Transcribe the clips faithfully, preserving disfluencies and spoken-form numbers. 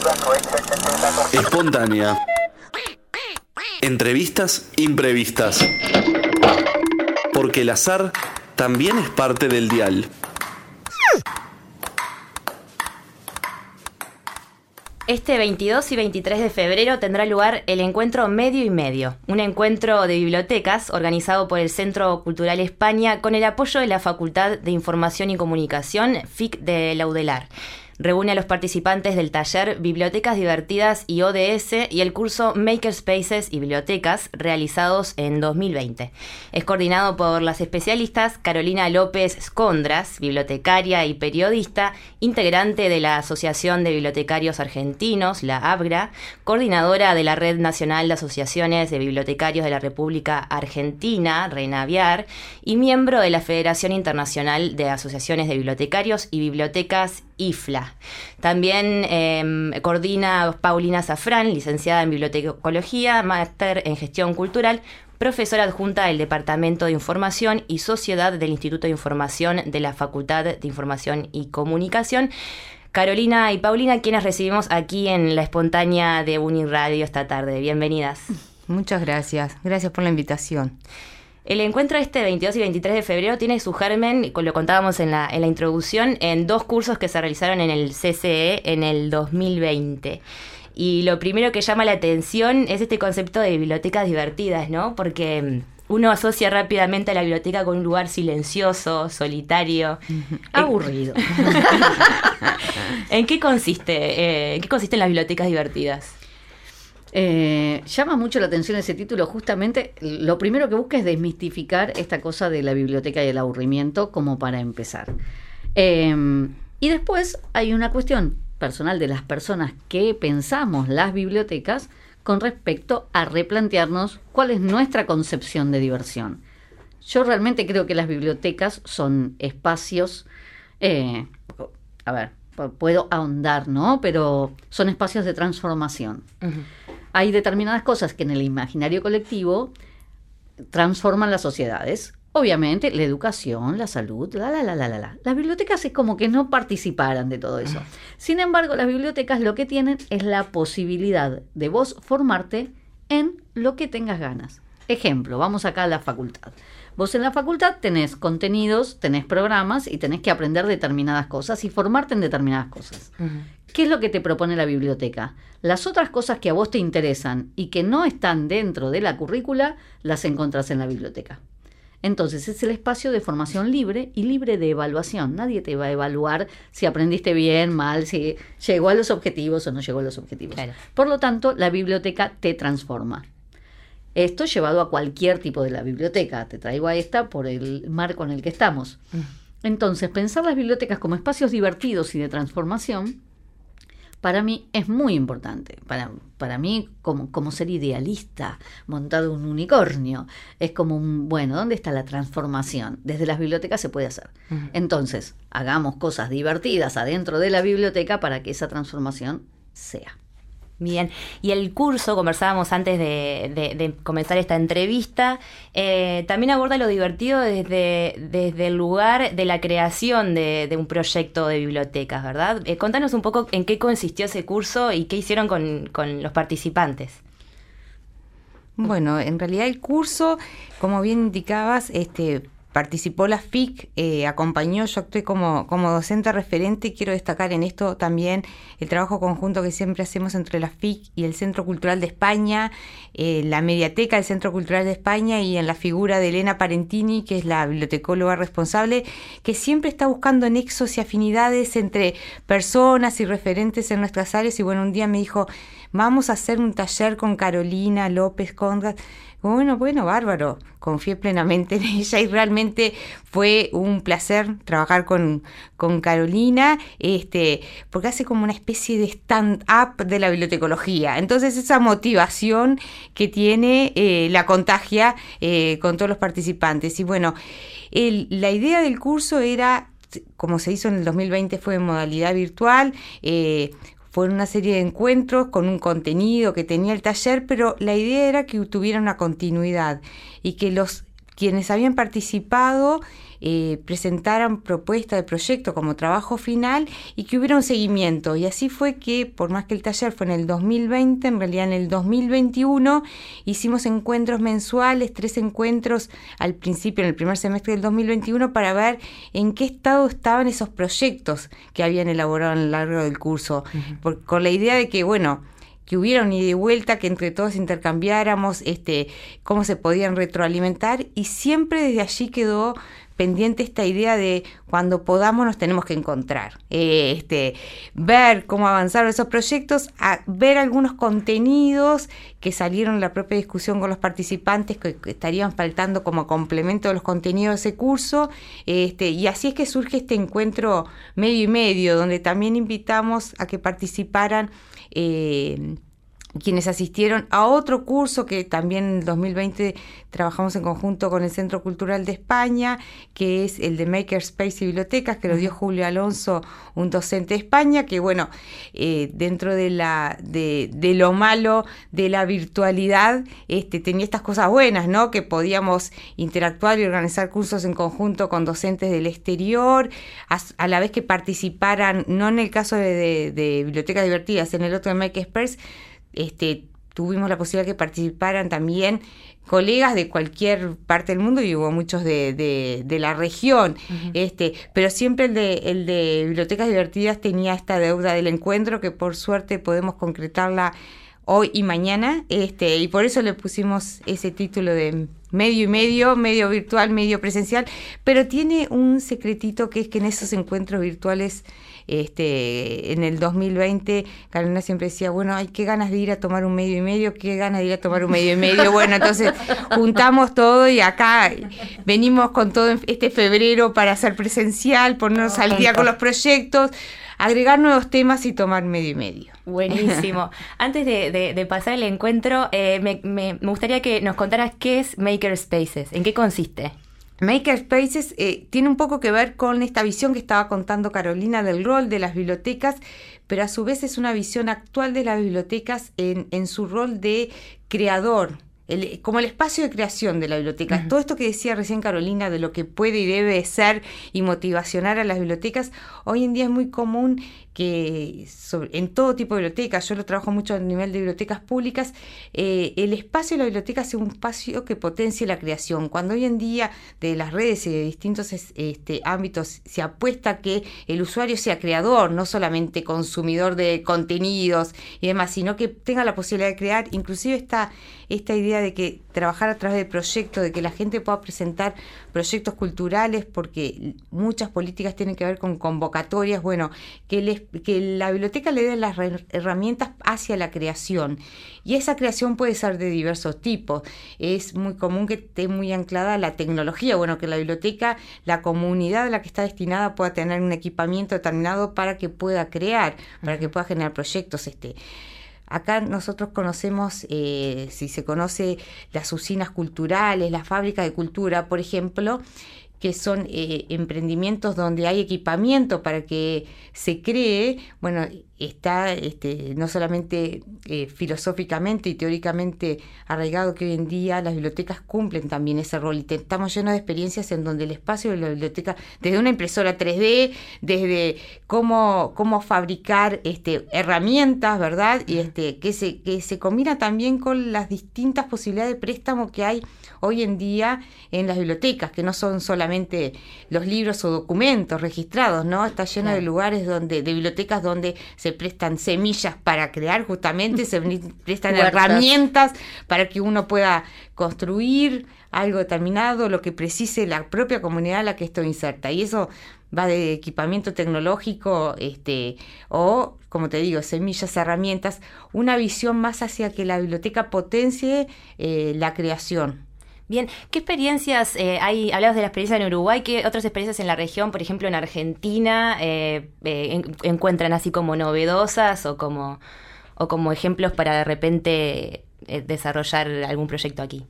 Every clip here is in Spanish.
Espontánea. Entrevistas imprevistas. Porque el azar también es parte del dial. Este veintidós y veintitrés de febrero tendrá lugar el encuentro Medio y Medio, un encuentro de bibliotecas organizado por el Centro Cultural España con el apoyo de la Facultad de Información y Comunicación F I C de Laudelar. Reúne a los participantes del taller Bibliotecas Divertidas y O D S y el curso Makerspaces y Bibliotecas realizados en dos mil veinte. Es coordinado por las especialistas Carolina López Scondras, bibliotecaria y periodista, integrante de la Asociación de Bibliotecarios Argentinos, la ABGRA, coordinadora de la Red Nacional de Asociaciones de Bibliotecarios de la República Argentina, RENAVIAR, y miembro de la Federación Internacional de Asociaciones de Bibliotecarios y Bibliotecas, I F L A. También eh, coordina Paulina Zafrán, licenciada en Bibliotecología, máster en Gestión Cultural, profesora adjunta del Departamento de Información y Sociedad del Instituto de Información de la Facultad de Información y Comunicación. Carolina y Paulina, quienes recibimos aquí en la espontánea de Uniradio esta tarde. Bienvenidas. Muchas gracias. Gracias por la invitación. El encuentro este veintidós y veintitrés de febrero tiene su germen, lo contábamos en la, en la introducción, en dos cursos que se realizaron en el C C E en el dos mil veinte. Y lo primero que llama la atención es este concepto de bibliotecas divertidas, ¿no? Porque uno asocia rápidamente a la biblioteca con un lugar silencioso, solitario, aburrido. ¿En qué consiste? Eh, ¿En qué consisten las bibliotecas divertidas? Eh, llama mucho la atención ese título. Justamente lo primero que busca es desmistificar esta cosa de la biblioteca y el aburrimiento, como para empezar. Eh, y después hay una cuestión personal de las personas que pensamos las bibliotecas con respecto a replantearnos cuál es nuestra concepción de diversión. Yo realmente creo que las bibliotecas son espacios, eh, a ver, puedo ahondar, ¿no? Pero son espacios de transformación. Uh-huh. Hay determinadas cosas que en el imaginario colectivo transforman las sociedades. Obviamente, la educación, la salud, la, la, la, la, la. Las bibliotecas es como que no participaran de todo eso. Sin embargo, las bibliotecas lo que tienen es la posibilidad de vos formarte en lo que tengas ganas. Ejemplo, vamos acá a la facultad. Vos en la facultad tenés contenidos, tenés programas y tenés que aprender determinadas cosas y formarte en determinadas cosas. Uh-huh. ¿Qué es lo que te propone la biblioteca? Las otras cosas que a vos te interesan y que no están dentro de la currícula, las encontrás en la biblioteca. Entonces es el espacio de formación libre y libre de evaluación. Nadie te va a evaluar si aprendiste bien, mal, si llegó a los objetivos o no llegó a los objetivos. Claro. Por lo tanto, la biblioteca te transforma. Esto llevado a cualquier tipo de la biblioteca. Te traigo a esta por el marco en el que estamos. Entonces, pensar las bibliotecas como espacios divertidos y de transformación, para mí es muy importante. Para, para mí, como, como ser idealista, montado un unicornio, es como un, bueno, ¿dónde está la transformación? Desde las bibliotecas se puede hacer. Uh-huh. Entonces, hagamos cosas divertidas adentro de la biblioteca para que esa transformación sea. Bien, y el curso, conversábamos antes de, de, de comenzar esta entrevista, eh, también aborda lo divertido desde, desde el lugar de la creación de, de un proyecto de bibliotecas, ¿verdad? Eh, contanos un poco en qué consistió ese curso y qué hicieron con, con los participantes. Bueno, en realidad el curso, como bien indicabas, este... participó la F I C, eh, acompañó, yo actué como, como docente referente. Quiero destacar en esto también el trabajo conjunto que siempre hacemos entre la F I C y el Centro Cultural de España, eh, la Mediateca del Centro Cultural de España, y en la figura de Elena Parentini, que es la bibliotecóloga responsable, que siempre está buscando nexos y afinidades entre personas y referentes en nuestras áreas. Y bueno, un día me dijo, vamos a hacer un taller con Carolina López Scondras. Bueno, bueno, bárbaro. Confié plenamente en ella y realmente fue un placer trabajar con, con Carolina, este, porque hace como una especie de stand-up de la bibliotecología. Entonces esa motivación que tiene eh, la contagia eh, con todos los participantes. Y bueno, el, la idea del curso era, como se hizo en el dos mil veinte, fue en modalidad virtual. eh, Fueron una serie de encuentros con un contenido que tenía el taller, pero la idea era que tuviera una continuidad y que los quienes habían participado eh, presentaran propuesta de proyecto como trabajo final y que hubiera un seguimiento. Y así fue que, por más que el taller fue en el dos mil veinte, en realidad en el dos mil veintiuno hicimos encuentros mensuales, tres encuentros al principio, en el primer semestre del dos mil veintiuno, para ver en qué estado estaban esos proyectos que habían elaborado a lo largo del curso, uh-huh. por, con la idea de que, bueno, que hubiera un ida y vuelta, que entre todos intercambiáramos este, cómo se podían retroalimentar, y siempre desde allí quedó pendiente esta idea de cuando podamos nos tenemos que encontrar, eh, este, ver cómo avanzaron esos proyectos, a ver algunos contenidos que salieron en la propia discusión con los participantes que, que estarían faltando como complemento de los contenidos de ese curso, este, y así es que surge este encuentro medio y medio, donde también invitamos a que participaran eh, quienes asistieron a otro curso que también en el dos mil veinte trabajamos en conjunto con el Centro Cultural de España, que es el de Makerspace y Bibliotecas, que lo dio Julio Alonso, un docente de España, que bueno, eh, dentro de la de, de lo malo de la virtualidad, este, tenía estas cosas buenas, ¿no? Que podíamos interactuar y organizar cursos en conjunto con docentes del exterior, a, a la vez que participaran, no en el caso de, de, de Bibliotecas Divertidas, en el otro de Makerspace, Este, tuvimos la posibilidad que participaran también colegas de cualquier parte del mundo, y hubo muchos de, de, de la región, uh-huh. este, pero siempre el de, el de Bibliotecas Divertidas tenía esta deuda del encuentro, que por suerte podemos concretarla hoy y mañana, este, y por eso le pusimos ese título de medio y medio, medio virtual, medio presencial, pero tiene un secretito, que es que en esos encuentros virtuales, este, en el dos mil veinte, Carolina siempre decía, bueno, ay, qué ganas de ir a tomar un medio y medio, qué ganas de ir a tomar un medio y medio, bueno, entonces juntamos todo y acá venimos con todo este febrero para hacer presencial, ponernos al día con los proyectos, agregar nuevos temas y tomar medio y medio. Buenísimo. Antes de, de, de pasar el encuentro, eh, me, me, me gustaría que nos contaras qué es Makerspaces, en qué consiste. Makerspaces eh, tiene un poco que ver con esta visión que estaba contando Carolina del rol de las bibliotecas, pero a su vez es una visión actual de las bibliotecas en, en su rol de creador, el, como el espacio de creación de la biblioteca. Uh-huh. Todo esto que decía recién Carolina de lo que puede y debe ser y motivacionar a las bibliotecas, hoy en día es muy común que sobre, en todo tipo de bibliotecas, yo lo trabajo mucho a nivel de bibliotecas públicas, eh, el espacio de la biblioteca sea un espacio que potencie la creación. Cuando hoy en día de las redes y de distintos este, ámbitos se apuesta que el usuario sea creador, no solamente consumidor de contenidos y demás, sino que tenga la posibilidad de crear, inclusive esta, esta idea de que trabajar a través de proyectos, de que la gente pueda presentar proyectos culturales, porque muchas políticas tienen que ver con convocatorias, bueno, que, les, que la biblioteca le dé las re- herramientas hacia la creación. Y esa creación puede ser de diversos tipos. Es muy común que esté muy anclada a la tecnología, bueno, que la biblioteca, la comunidad a la que está destinada pueda tener un equipamiento determinado para que pueda crear, para que pueda generar proyectos, este... Acá nosotros conocemos, eh, si se conoce, las usinas culturales, las fábricas de cultura, por ejemplo, que son eh, emprendimientos donde hay equipamiento para que se cree. Bueno, está este, no solamente eh, filosóficamente y teóricamente arraigado que hoy en día las bibliotecas cumplen también ese rol, y te, estamos llenos de experiencias en donde el espacio de la biblioteca, desde una impresora tres D, desde cómo, cómo fabricar este, herramientas, ¿verdad? Y este, que se, que se combina también con las distintas posibilidades de préstamo que hay hoy en día en las bibliotecas, que no son solamente los libros o documentos registrados, ¿no? Está lleno claro. de lugares donde, de bibliotecas donde se prestan semillas para crear, justamente, se prestan herramientas para que uno pueda construir algo determinado, lo que precise la propia comunidad a la que esto inserta. Y eso va de equipamiento tecnológico, este, o, como te digo, semillas, herramientas, una visión más hacia que la biblioteca potencie eh, la creación. Bien, ¿qué experiencias eh, hay? Hablabas de la experiencia en Uruguay, ¿qué otras experiencias en la región, por ejemplo en Argentina, eh, eh, en, encuentran así como novedosas o como, o como ejemplos para de repente eh, desarrollar algún proyecto aquí?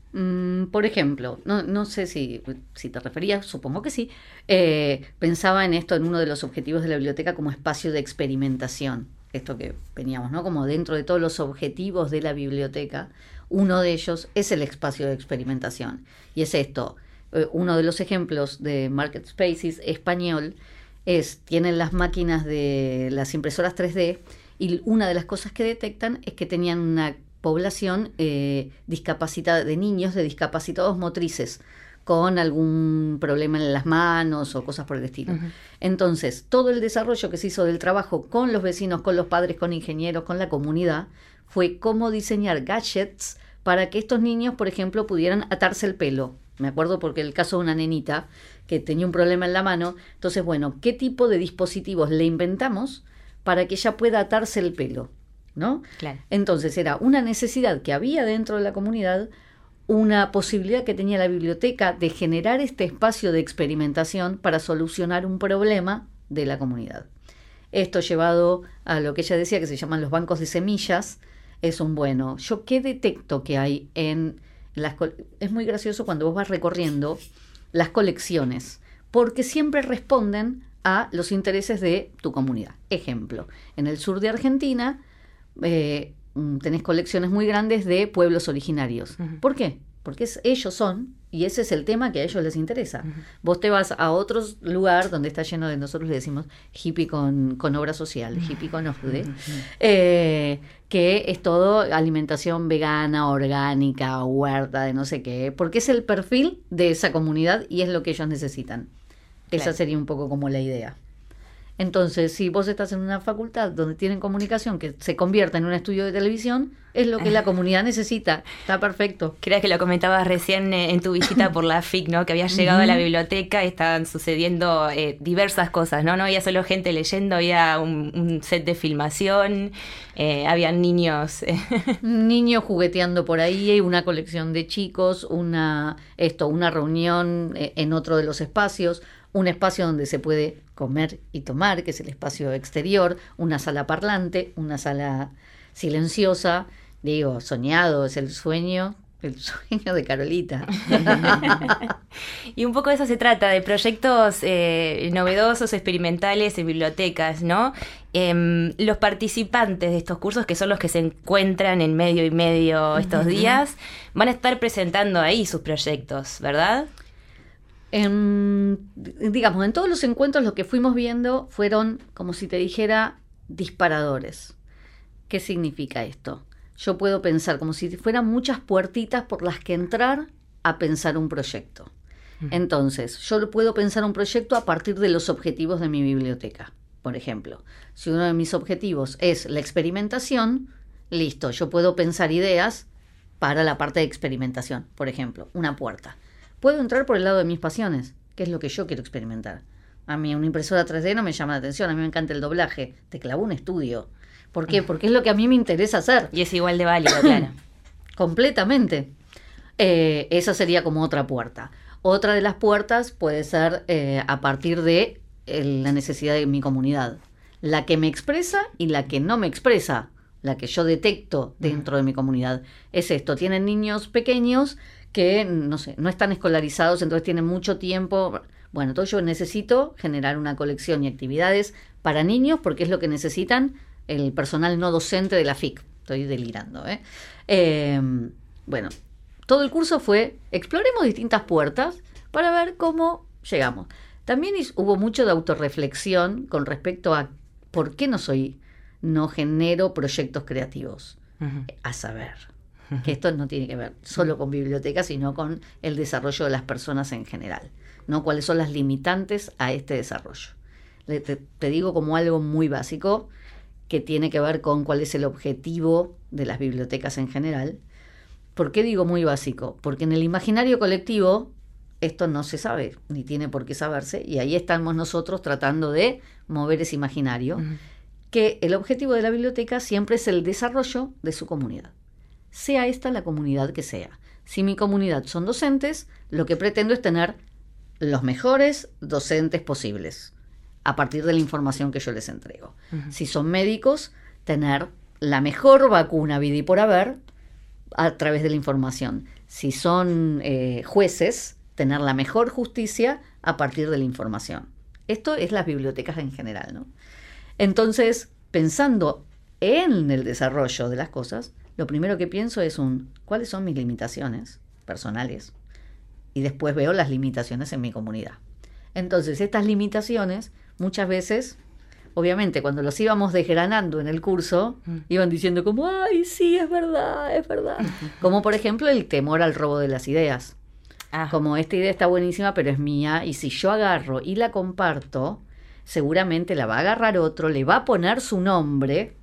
Mm, por ejemplo, no, no sé si, si te referías, supongo que sí, eh, pensaba en esto, en uno de los objetivos de la biblioteca como espacio de experimentación, esto que veníamos, ¿no? Como dentro de todos los objetivos de la biblioteca, uno de ellos es el espacio de experimentación. Y es esto, eh, uno de los ejemplos de Market Spaces español es, tienen las máquinas de las impresoras tres D y una de las cosas que detectan es que tenían una población eh, discapacitada, de niños de discapacitados motrices, con algún problema en las manos o cosas por el estilo. Uh-huh. Entonces, todo el desarrollo que se hizo del trabajo con los vecinos, con los padres, con ingenieros, con la comunidad, fue cómo diseñar gadgets para que estos niños, por ejemplo, pudieran atarse el pelo. Me acuerdo porque el caso de una nenita que tenía un problema en la mano. Entonces, bueno, ¿qué tipo de dispositivos le inventamos para que ella pueda atarse el pelo? ¿No? Claro. Entonces, era una necesidad que había dentro de la comunidad, una posibilidad que tenía la biblioteca de generar este espacio de experimentación para solucionar un problema de la comunidad. Esto llevado a lo que ella decía que se llaman los bancos de semillas, es un bueno. ¿Yo qué detecto que hay en las... Es muy gracioso cuando vos vas recorriendo las colecciones, porque siempre responden a los intereses de tu comunidad. Ejemplo, en el sur de Argentina... Eh, tenés colecciones muy grandes de pueblos originarios. Uh-huh. ¿Por qué? Porque es, ellos son, y ese es el tema que a ellos les interesa. Uh-huh. Vos te vas a otro lugar donde está lleno de, nosotros le decimos, hippie con, con obra social, uh-huh. hippie con O S D E, uh-huh. eh, que es todo alimentación vegana, orgánica, huerta, de no sé qué, porque es el perfil de esa comunidad y es lo que ellos necesitan. Claro. Esa sería un poco como la idea. Entonces, si vos estás en una facultad donde tienen comunicación que se convierta en un estudio de televisión, es lo que la comunidad necesita. Está perfecto. Creo que lo comentabas recién eh, en tu visita por la F I C, ¿no? Que habías llegado uh-huh. a la biblioteca y estaban sucediendo eh, diversas cosas, ¿no? No había solo gente leyendo, había un, un set de filmación, eh, habían niños. Eh. Niños jugueteando por ahí, una colección de chicos, una, esto, una reunión eh, en otro de los espacios, un espacio donde se puede comer y tomar, que es el espacio exterior, una sala parlante, una sala silenciosa. Digo, soñado, es el sueño, el sueño de Carolita. Y un poco de eso se trata, de proyectos eh, novedosos, experimentales en bibliotecas, ¿no? Eh, los participantes de estos cursos, que son los que se encuentran en medio y medio estos uh-huh. días, van a estar presentando ahí sus proyectos, ¿verdad? En, digamos, en todos los encuentros lo que fuimos viendo fueron, como si te dijera, disparadores. ¿Qué significa esto? Yo puedo pensar como si fueran muchas puertitas por las que entrar a pensar un proyecto. Uh-huh. Entonces, yo puedo pensar un proyecto a partir de los objetivos de mi biblioteca. Por ejemplo, si uno de mis objetivos es la experimentación, listo, yo puedo pensar ideas para la parte de experimentación. Por ejemplo, una puerta. Puedo entrar por el lado de mis pasiones, que es lo que yo quiero experimentar. A mí una impresora tres D no me llama la atención, a mí me encanta el doblaje. Te clavo un estudio. ¿Por qué? Porque es lo que a mí me interesa hacer. Y es igual de válido, claro. Completamente. Eh, esa sería como otra puerta. Otra de las puertas puede ser eh, a partir de eh, la necesidad de mi comunidad. La que me expresa y la que no me expresa. La que yo detecto dentro de mi comunidad. Es esto, tienen niños pequeños que, no sé, no están escolarizados, entonces tienen mucho tiempo. Bueno, entonces yo necesito generar una colección y actividades para niños porque es lo que necesitan el personal no docente de la F I C. Estoy delirando, ¿eh? Eh, bueno, todo el curso fue, exploremos distintas puertas para ver cómo llegamos. También hubo mucho de autorreflexión con respecto a por qué no soy, no genero proyectos creativos. Uh-huh. A saber, que esto no tiene que ver solo con bibliotecas, sino con el desarrollo de las personas en general, ¿no? ¿Cuáles son las limitantes a este desarrollo? Te, te digo como algo muy básico que tiene que ver con cuál es el objetivo de las bibliotecas en general. ¿Por qué digo muy básico? Porque en el imaginario colectivo esto no se sabe, ni tiene por qué saberse, y ahí estamos nosotros tratando de mover ese imaginario, uh-huh. que el objetivo de la biblioteca siempre es el desarrollo de su comunidad. Sea esta la comunidad que sea. Si mi comunidad son docentes, lo que pretendo es tener los mejores docentes posibles a partir de la información que yo les entrego. Uh-huh. Si son médicos, tener la mejor vacuna vida y por haber a través de la información. Si son eh, jueces, tener la mejor justicia a partir de la información. Esto es las bibliotecas en general, ¿no? Entonces, pensando en el desarrollo de las cosas, lo primero que pienso es un, ¿cuáles son mis limitaciones personales? y después veo las limitaciones en mi comunidad. Entonces, estas limitaciones, muchas veces, obviamente, cuando los íbamos desgranando en el curso, mm. iban diciendo como, ay, sí, es verdad, es verdad. Como, por ejemplo, el temor al robo de las ideas. Ah. Como, esta idea está buenísima, pero es mía, y si yo agarro y la comparto, seguramente la va a agarrar otro, le va a poner su nombre,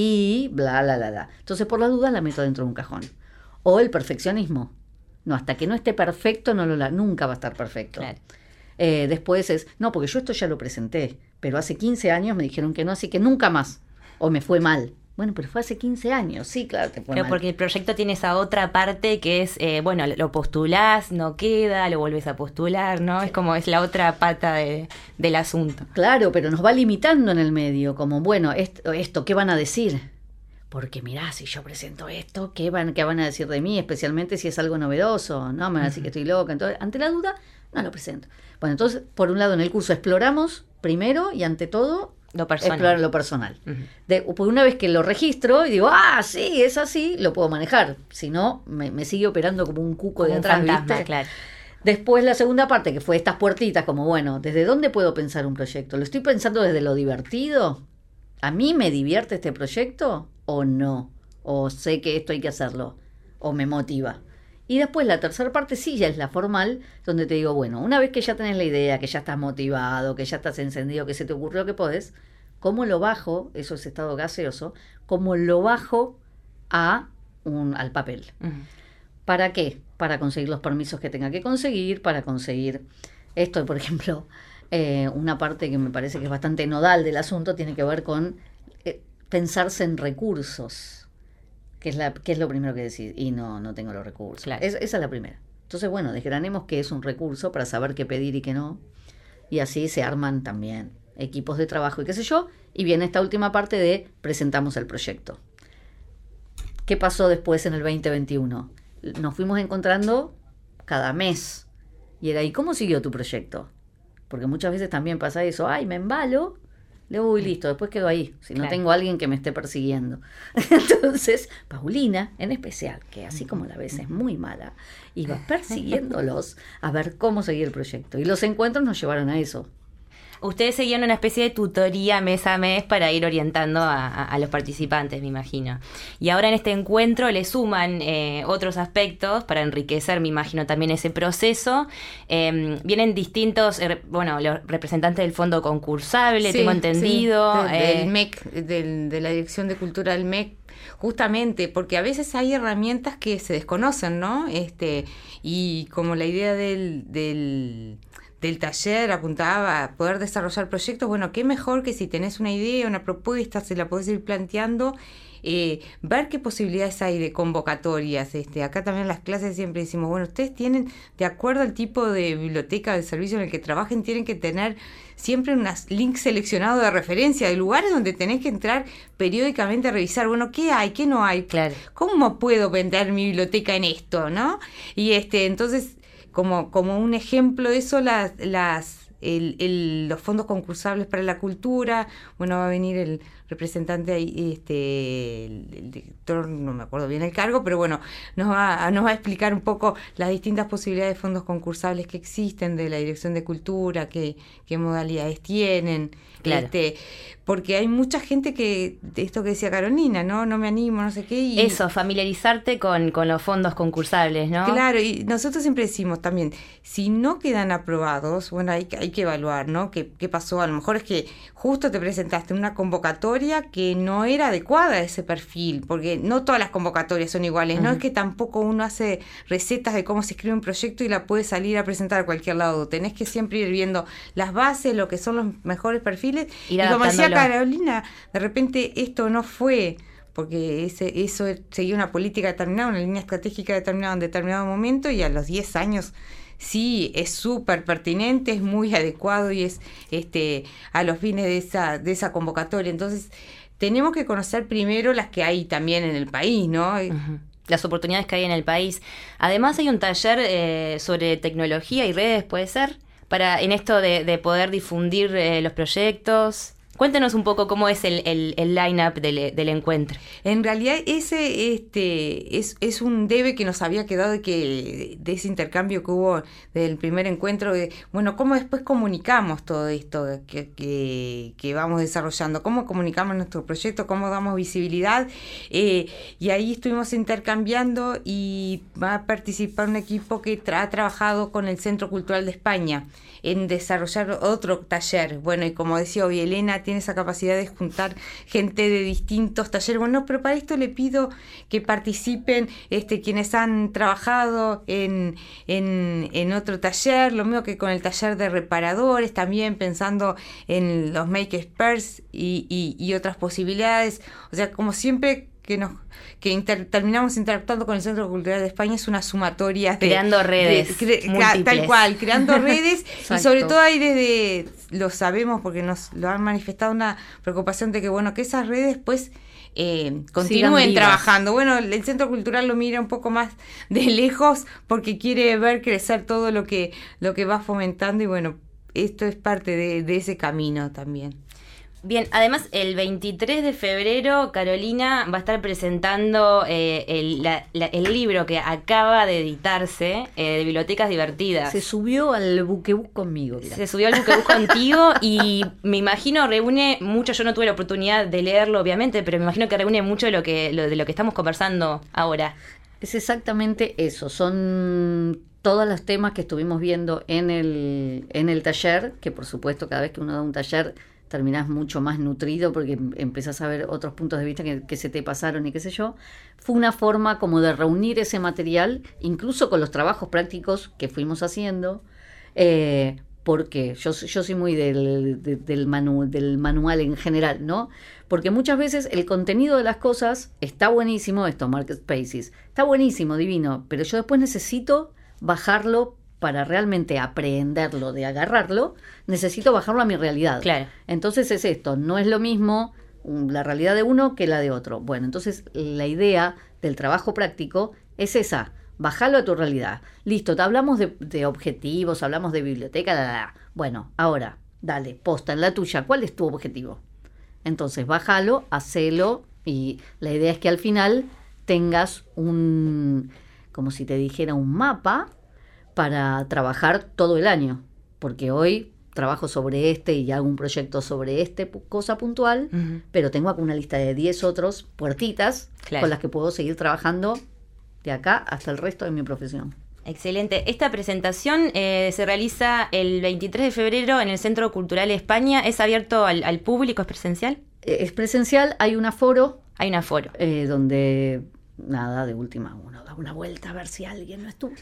y bla, bla, bla, bla. Entonces, por las dudas, la meto dentro de un cajón. O el perfeccionismo. No, hasta que no esté perfecto, no lo la, nunca va a estar perfecto. Claro. Eh, después es, no, porque yo esto ya lo presenté, pero hace quince años me dijeron que no, así que nunca más. O me fue mal. Bueno, pero fue hace quince años, sí, claro, te fue pero mal. Porque el proyecto tiene esa otra parte que es, eh, bueno, lo postulás, no queda, lo volvés a postular, ¿no? Sí. Es como, es la otra pata de, del asunto. Claro, pero nos va limitando en el medio, como, bueno, esto, esto ¿qué van a decir? Porque mirá, si yo presento esto, ¿qué van, qué van a decir de mí? Especialmente si es algo novedoso, ¿no? Me van a decir que estoy loca. Entonces, ante la duda, no lo presento. Bueno, entonces, por un lado, en el curso exploramos primero y ante todo, lo personal. explorar lo personal. Uh-huh. De, pues una vez que lo registro y digo, ah, sí, es así, lo puedo manejar. Si no, me, me sigue operando como un cuco como de atrás, fantasma, ¿viste? Claro. Después la segunda parte, que fue estas puertitas, como, bueno, ¿desde dónde puedo pensar un proyecto? ¿Lo estoy pensando desde lo divertido? ¿A mí me divierte este proyecto o no? ¿O sé que esto hay que hacerlo? ¿O me motiva? Y después la tercera parte sí ya es la formal, donde te digo, bueno, una vez que ya tenés la idea, que ya estás motivado, que ya estás encendido, que se te ocurrió que podés, ¿cómo lo bajo? Eso es estado gaseoso. ¿Cómo lo bajo a un, al papel? Uh-huh. ¿Para qué? Para conseguir los permisos que tenga que conseguir, para conseguir esto, por ejemplo, eh, una parte que me parece que es bastante nodal del asunto tiene que ver con eh, pensarse en recursos. Que es, la, que es lo primero que decís, y no, no tengo los recursos. Claro. Es, esa es la primera. Entonces, bueno, desgranemos qué es un recurso para saber qué pedir y qué no. Y así se arman también equipos de trabajo y qué sé yo. Y viene esta última parte de presentamos el proyecto. ¿Qué pasó después en el veinte veintiuno? Nos fuimos encontrando cada mes. Y era, ¿y cómo siguió tu proyecto? Porque muchas veces también pasa eso. Ay, me embalo. Le voy listo, después quedo ahí, si claro. no tengo a alguien que me esté persiguiendo. Entonces, Paulina, en especial, que así como la ves es muy mala, iba persiguiéndolos a ver cómo seguía el proyecto. Y los encuentros nos llevaron a eso. Ustedes seguían una especie de tutoría mes a mes para ir orientando a, a, a los participantes, me imagino. Y ahora en este encuentro le suman eh, otros aspectos para enriquecer, me imagino, también ese proceso. Eh, vienen distintos, eh, bueno, los representantes del Fondo Concursable, sí, tengo entendido. Sí, de, eh, del M E C, del, de la Dirección de Cultura del M E C. Justamente, porque a veces hay herramientas que se desconocen, ¿no? Este, y como la idea del... del del taller apuntaba a poder desarrollar proyectos, bueno, qué mejor que si tenés una idea, una propuesta, se la podés ir planteando, eh, ver qué posibilidades hay de convocatorias. Este, acá también en las clases siempre decimos, bueno, ustedes tienen, de acuerdo al tipo de biblioteca, de servicio en el que trabajen, tienen que tener siempre unos links seleccionados de referencia, de lugares donde tenés que entrar periódicamente a revisar, bueno, ¿qué hay? ¿Qué no hay? Claro. ¿Cómo puedo vender mi biblioteca en esto? ¿No? Y este, entonces... Como, como un ejemplo de eso, las, las, el, el, los fondos concursables para la cultura, bueno, va a venir el representante ahí, este, el, el director, no me acuerdo bien el cargo, pero bueno, nos va, nos va a explicar un poco las distintas posibilidades de fondos concursables que existen de la Dirección de Cultura, qué, qué modalidades tienen. Claro. Este, porque hay mucha gente que, esto que decía Carolina, ¿no? No me animo, no sé qué. Y, Eso, familiarizarte con, con los fondos concursables, ¿no? Claro, y nosotros siempre decimos también, si no quedan aprobados, bueno, hay, hay que evaluar, ¿no? ¿Qué, qué pasó? A lo mejor es que justo te presentaste una convocatoria que no era adecuada a ese perfil, porque no todas las convocatorias son iguales, uh-huh. No es que tampoco uno hace recetas de cómo se escribe un proyecto y la puede salir a presentar a cualquier lado. Tenés que siempre ir viendo las bases, lo que son los mejores perfiles. Ir y como decía Carolina, de repente esto no fue porque ese eso seguía una política determinada, una línea estratégica determinada en determinado momento, y a los diez años sí es súper pertinente, es muy adecuado y es este a los fines de esa de esa convocatoria. Entonces tenemos que conocer primero las que hay también en el país, ¿no? Uh-huh. Las oportunidades que hay en el país. Además hay un taller eh, sobre tecnología y redes, ¿puede ser? Para en esto de, de poder difundir eh, los proyectos. Cuéntenos un poco cómo es el, el, el line-up del, del encuentro. En realidad ese este es, es un debe que nos había quedado de, que, de ese intercambio que hubo del primer encuentro. De, bueno, cómo después comunicamos todo esto que, que, que vamos desarrollando, cómo comunicamos nuestro proyecto, cómo damos visibilidad. Eh, y ahí estuvimos intercambiando y va a participar un equipo que tra- ha trabajado con el Centro Cultural de España en desarrollar otro taller. Bueno, y como decía hoy, Elena tiene esa capacidad de juntar gente de distintos talleres. Bueno, pero para esto le pido que participen este, quienes han trabajado en, en, en otro taller, lo mismo que con el taller de reparadores, también pensando en los make experts y, y, y otras posibilidades. O sea, como siempre que nos que inter, terminamos interactuando con el Centro Cultural de España, es una sumatoria de... Creando redes de, cre, tal cual, creando redes y sobre todo ahí desde, lo sabemos porque nos lo han manifestado, una preocupación de que, bueno, que esas redes pues eh, continúen trabajando. Bueno, el Centro Cultural lo mira un poco más de lejos porque quiere ver crecer todo lo que, lo que va fomentando y bueno, esto es parte de, de ese camino también. Bien, además el veintitrés de febrero Carolina va a estar presentando eh, el, la, la, el libro que acaba de editarse, eh, de Bibliotecas Divertidas. Se subió al buquebús conmigo. Mirá. Se subió al buquebús contigo y me imagino reúne mucho, yo no tuve la oportunidad de leerlo obviamente, pero me imagino que reúne mucho de lo que, lo, de lo que estamos conversando ahora. Es exactamente eso, son todos los temas que estuvimos viendo en el, en el taller, que por supuesto cada vez que uno da un taller terminás mucho más nutrido porque empezás a ver otros puntos de vista que, que se te pasaron y qué sé yo. Fue una forma como de reunir ese material, incluso con los trabajos prácticos que fuimos haciendo, eh, porque yo, yo soy muy del, de, del, manu, del manual en general, ¿no? Porque muchas veces el contenido de las cosas está buenísimo, esto, Market Spaces, está buenísimo, divino, pero yo después necesito bajarlo para realmente aprenderlo, de agarrarlo, necesito bajarlo a mi realidad. Claro. Entonces es esto, no es lo mismo la realidad de uno que la de otro. Bueno, entonces la idea del trabajo práctico es esa, bajarlo a tu realidad. Listo, te hablamos de, de objetivos, hablamos de biblioteca, la, la, la. Bueno, ahora, dale, posta en la tuya, ¿cuál es tu objetivo? Entonces, bájalo, hacelo, y la idea es que al final tengas un, como si te dijera, un mapa para trabajar todo el año, porque hoy trabajo sobre este y hago un proyecto sobre este cosa puntual, uh-huh. pero tengo acá una lista de diez otros puertitas claro. con las que puedo seguir trabajando de acá hasta el resto de mi profesión. Excelente. Esta presentación eh, se realiza el veintitrés de febrero en el Centro Cultural España. ¿Es abierto al, al público? ¿Es presencial? Es presencial, hay un aforo. Hay un aforo. Eh, donde... Nada, de última, uno da una vuelta a ver si alguien no estuvo.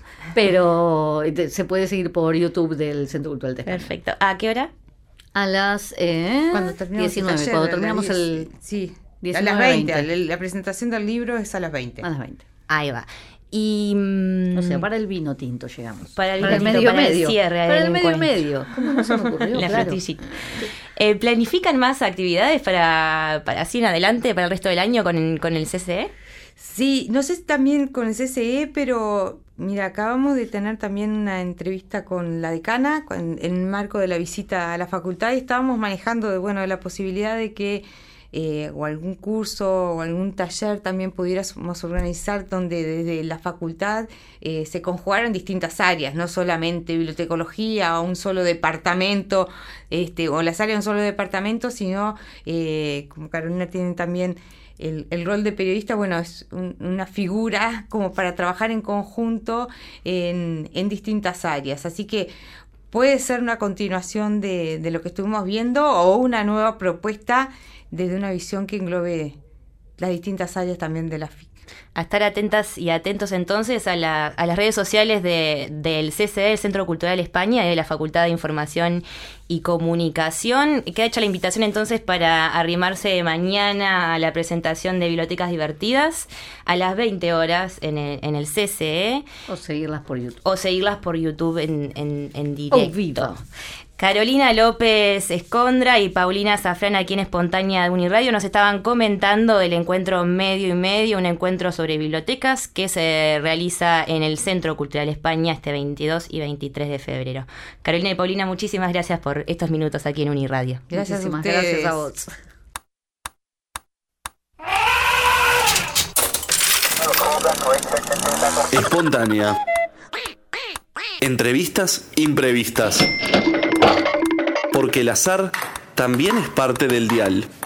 Pero te, se puede seguir por YouTube del Centro Cultural de España. Perfecto. ¿A qué hora? A las eh, cuando terminamos diecinueve, el taller, cuando terminamos diez, el... Sí, diecinueve, a las veinte. veinte. La, la presentación del libro es a las veinte. A las veinte. Ahí va. Y, o sea, para el vino tinto llegamos. Para el, para vino el tinto, medio para medio. El cierre para el medio encuentro. medio. ¿Cómo no se me ocurrió? La claro. frutillita. Eh, ¿Planifican más actividades para, para así en adelante, para el resto del año con, con el C C E? Sí, no sé si también con el C C E, pero mira, acabamos de tener también una entrevista con la decana con, en el marco de la visita a la facultad y estábamos manejando de, bueno, la posibilidad de que eh, o algún curso o algún taller también pudiéramos organizar donde desde la facultad eh, se conjugaran distintas áreas, no solamente bibliotecología o un solo departamento, este, o las áreas de un solo departamento, sino eh, como Carolina tiene también El, el rol de periodista, bueno, es un, una figura como para trabajar en conjunto en, en distintas áreas. Así que puede ser una continuación de, de lo que estuvimos viendo o una nueva propuesta desde una visión que englobe las distintas áreas también de la F I C. A estar atentas y atentos entonces a, la, a las redes sociales de, del C C E, el Centro Cultural España, y de la Facultad de Información y Comunicación. Queda hecha la invitación entonces para arrimarse mañana a la presentación de Bibliotecas Divertidas a las veinte horas en el, en el C C E. O seguirlas por YouTube. O seguirlas por YouTube en, en, en directo. Oh, viva. Carolina López Escondra y Paulina Zafrán, aquí en Espontánea de Uniradio, nos estaban comentando del encuentro Medio y Medio, un encuentro sobre bibliotecas que se realiza en el Centro Cultural España este veintidós y veintitrés de febrero. Carolina y Paulina, muchísimas gracias por estos minutos aquí en Uniradio. Gracias a Muchísimas ustedes. gracias a vos. Espontánea. Entrevistas imprevistas. Porque el azar también es parte del dial.